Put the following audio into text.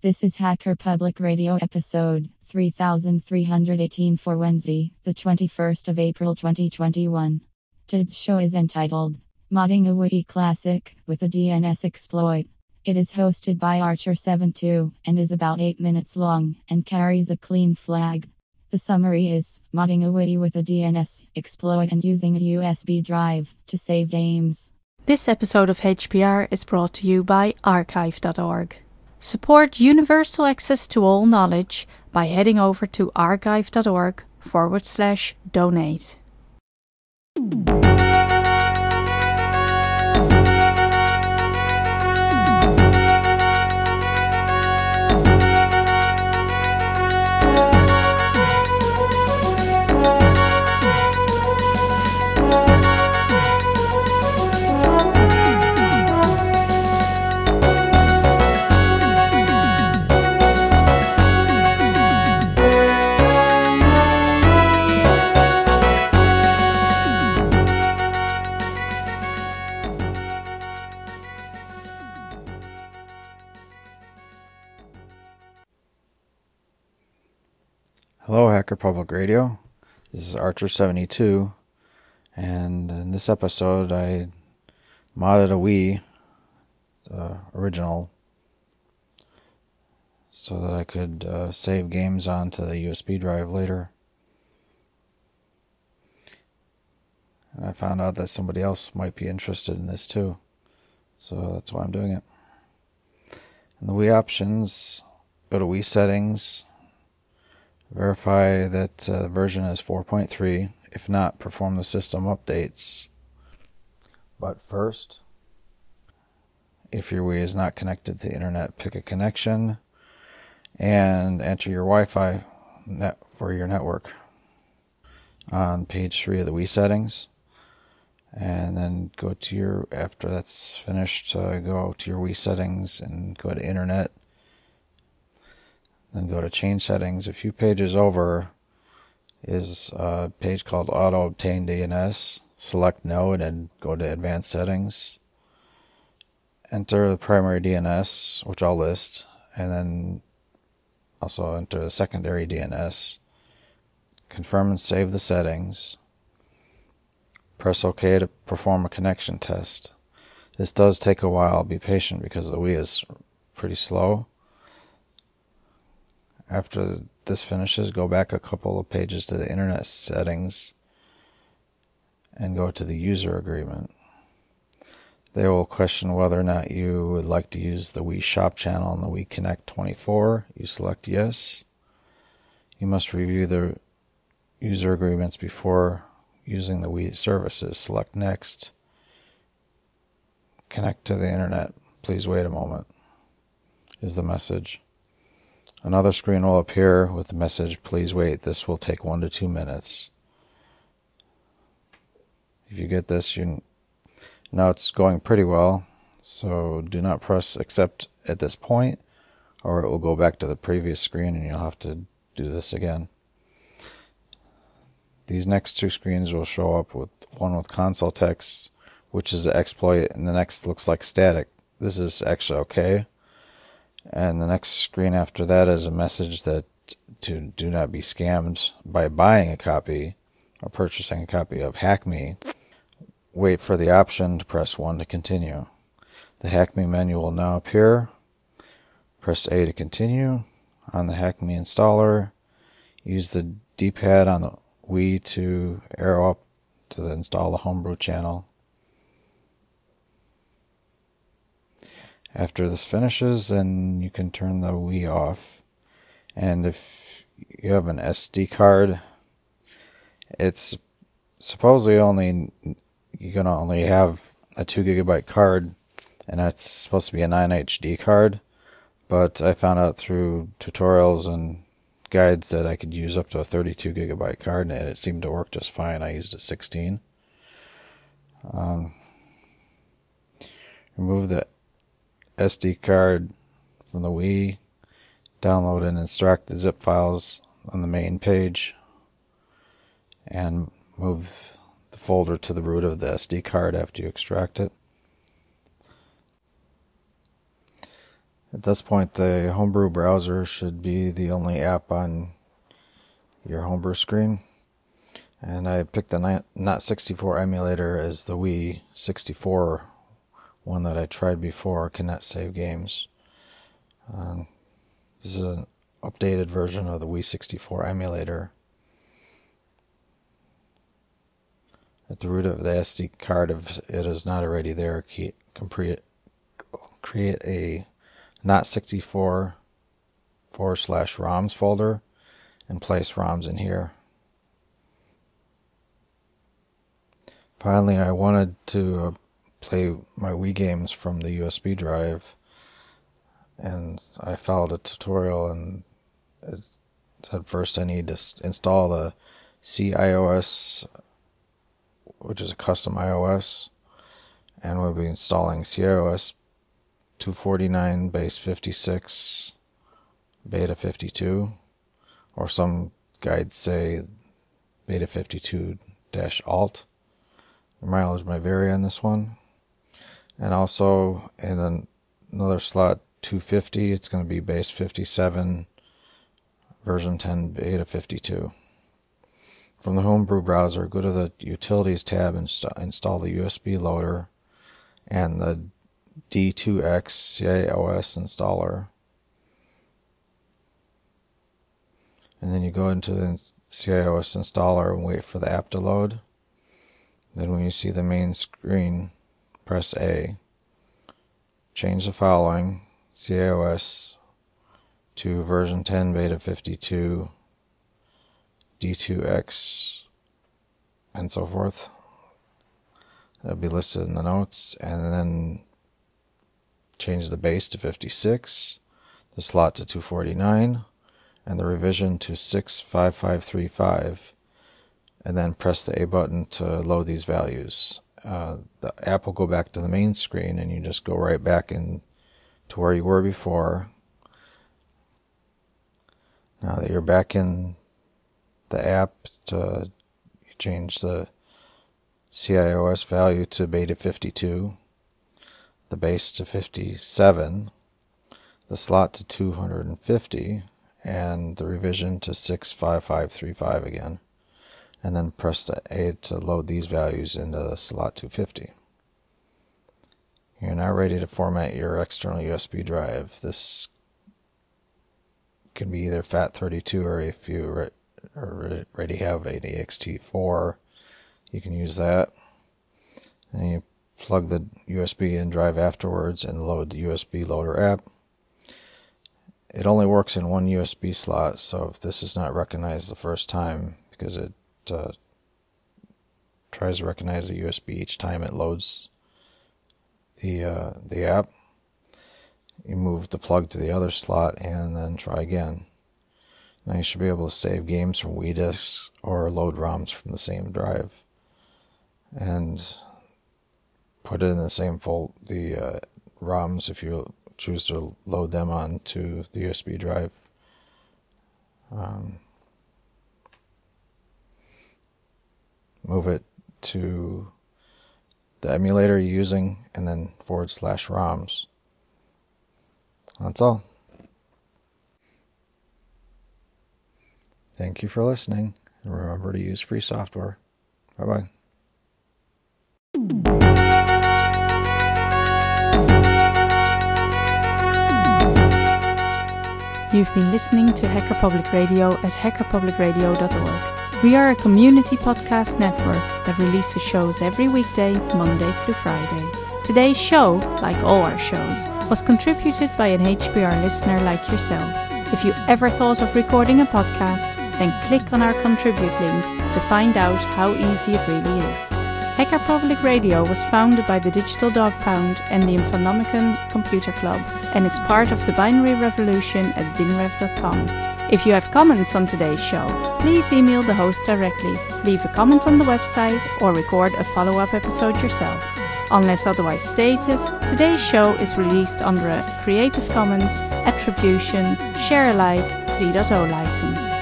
This is Hacker Public Radio episode 3318 for Wednesday, the 21st of April 2021. Today's show is entitled Modding a Wii Classic with a DNS Exploit. It is hosted by Archer72 and is about 8 minutes long and carries a clean flag. The summary is modding a Wii with a DNS exploit and using a USB drive to save games. This episode of HPR is brought to you by archive.org. Support universal access to all knowledge by heading over to archive.org/donate. Hello, Hacker Public Radio. This is Archer72, and in this episode I modded a Wii, original, so that I could save games onto the USB drive later. And I found out that somebody else might be interested in this too, so that's why I'm doing it. In the Wii options, go to Wii settings. Verify that the version is 4.3. If not, perform the system updates. But first, if your Wii is not connected to the internet, pick a connection and enter your Wi-Fi for your network on page 3 of the Wii settings. And then go to your, after that's finished, go to your Wii settings and go to internet. Then go to change settings. A few pages over is a page called Auto Obtain DNS. Select No and go to advanced settings. Enter the primary DNS, which I'll list, and then also enter the secondary DNS. Confirm and save the settings. Press OK to perform a connection test. This does take a while. Be patient because the Wii is pretty slow. After this finishes, go back a couple of pages to the internet settings and go to the user agreement. They will question whether or not you would like to use the Wii Shop channel in the Wii Connect 24. You select yes. You must review the user agreements before using the Wii services. Select next. Connect to the internet. Please wait a moment, is the message. Another screen will appear with the message, please wait, this will take 1 to 2 minutes. If you get this, you know it's going pretty well, so do not press accept at this point, or it will go back to the previous screen and you'll have to do this again. These next 2 screens will show up, with one with console text, which is the exploit, and the next looks like static. This is actually okay. And the next screen after that is a message that to do not be scammed by buying a copy or purchasing a copy of Hack Me. Wait for the option to press 1 to continue. The Hack Me menu will now appear. Press A to continue. On the Hack Me installer, use the D-pad on the Wii to arrow up to install the homebrew channel. After this finishes, then you can turn the Wii off. And if you have an SD card, it's supposedly you're going to only have a 2 GB card, and that's supposed to be a 9HD card. But I found out through tutorials and guides that I could use up to a 32 GB card, and it seemed to work just fine. I used a 16. Remove the SD card from the Wii, download and extract the zip files on the main page, and move the folder to the root of the SD card after you extract it. At this point, the Homebrew browser should be the only app on your Homebrew screen. And I picked the Not64 emulator as the Wii 64 one that I tried before, cannot save games. This is an updated version of the Wii 64 emulator. At the root of the SD card, if it is not already there, create a Not64/ROMs folder and place ROMs in here. Finally, I wanted to play my Wii games from the USB drive, and I followed a tutorial, and it said first I need to install the CIOS, which is a custom iOS, and we'll be installing CIOS 249 base 56 beta 52, or some guides say beta 52-alt. The mileage may vary on this one. And also in another slot 250, it's going to be base 57 version 10 beta 52. From the Homebrew browser, go to the Utilities tab and install the USB loader and the D2X CIOS installer. And then you go into the CIOS installer and wait for the app to load. Then when you see the main screen, press A. Change the following: CIOS to version 10 beta 52, D2X, and so forth. That'll be listed in the notes. And then change the base to 56, the slot to 249, and the revision to 65535. And then press the A button to load these values. The app will go back to the main screen, and you just go right back in to where you were before. Now that you're back in the app, you change the CIOS value to beta 52, the base to 57, the slot to 250, and the revision to 65535 again. And then press the A to load these values into the slot 250. You're now ready to format your external USB drive. This can be either FAT32, or if you already have an ext4, you can use that. And you plug the USB in drive afterwards and load the USB loader app. It only works in one USB slot, so if this is not recognized the first time, because it tries to recognize the USB each time it loads the app, you move the plug to the other slot and then try again. Now you should be able to save games from Wii discs or load ROMs from the same drive and put it in the same the ROMs, if you choose to load them onto the USB drive. Move it to the emulator you're using, and then /ROMs. That's all. Thank you for listening, and remember to use free software. Bye-bye. You've been listening to Hacker Public Radio at hackerpublicradio.org. We are a community podcast network that releases shows every weekday, Monday through Friday. Today's show, like all our shows, was contributed by an HPR listener like yourself. If you ever thought of recording a podcast, then click on our contribute link to find out how easy it really is. Hacker Public Radio was founded by the Digital Dog Pound and the Infonomicon Computer Club, and is part of the binary revolution at binrev.com. If you have comments on today's show, please email the host directly, leave a comment on the website, or record a follow-up episode yourself. Unless otherwise stated, today's show is released under a Creative Commons Attribution Share Alike 3.0 license.